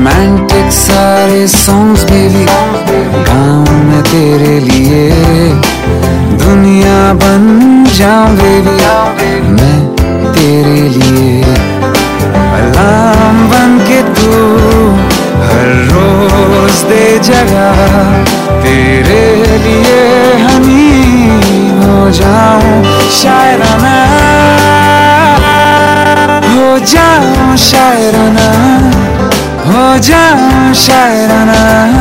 Romantic सारे songs baby गाऊं मैं तेरे लिए, दुनिया बन जाऊं बेबी मैं तेरे लिए। अलार्म बन के तू हर रोज दे जगह, तेरे लिए हनी हो जाऊं शायराना, हो जाऊं शायराना, हो जाऊं शायराना।